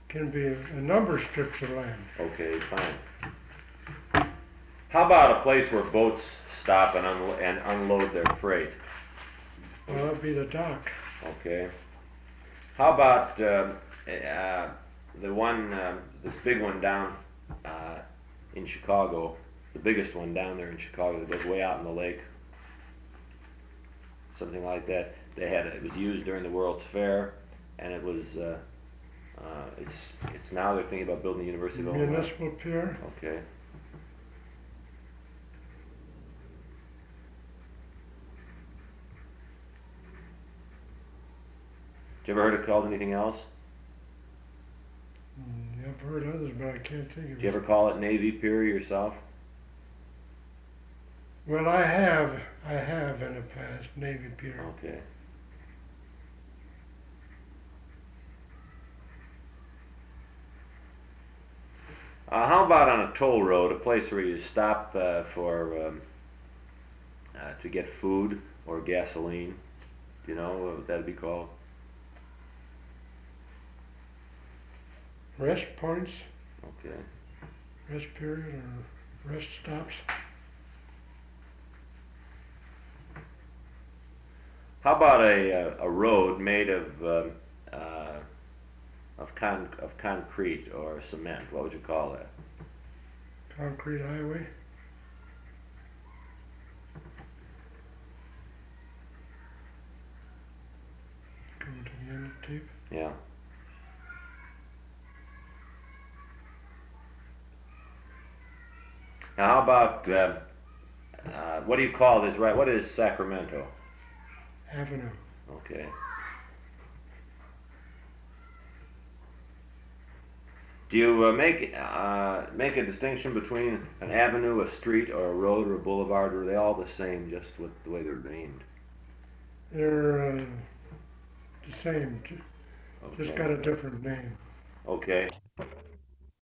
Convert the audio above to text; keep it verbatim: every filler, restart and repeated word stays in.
can be a, a number of strips of land. Okay, fine. How about a place where boats stop and, unlo- and unload their freight? Well, that'd be the dock. Okay. How about uh, uh, the one, uh, this big one down uh, in Chicago, the biggest one down there in Chicago that goes way out in the lake? Something like that. They had it was used during the World's Fair, and it was. Uh, uh, it's it's now they're thinking about building the University of Illinois. Municipal pier. Okay. You ever heard it called anything else? Mm, I've heard others, but I can't think of it. Do you ever call it Navy Pier yourself? Well, I have. I have in the past, Navy Pier. Okay. Uh, how about on a toll road, a place where you stop uh, for um, uh, to get food or gasoline? Do you know what that'd be called? Rest points, Okay. rest period, or rest stops. How about a uh, a road made of um, uh, of con of concrete or cement? What would you call that? Concrete highway. Coming to the end of the tape. Yeah. Now, how about uh, uh, what do you call this? Right? What is Sacramento? Avenue. Okay. Do you uh, make uh, make a distinction between an avenue, a street, or a road, or a boulevard, or are they all the same, just with the way they're named? They're uh, the same, ju- Okay. just got a different name. Okay.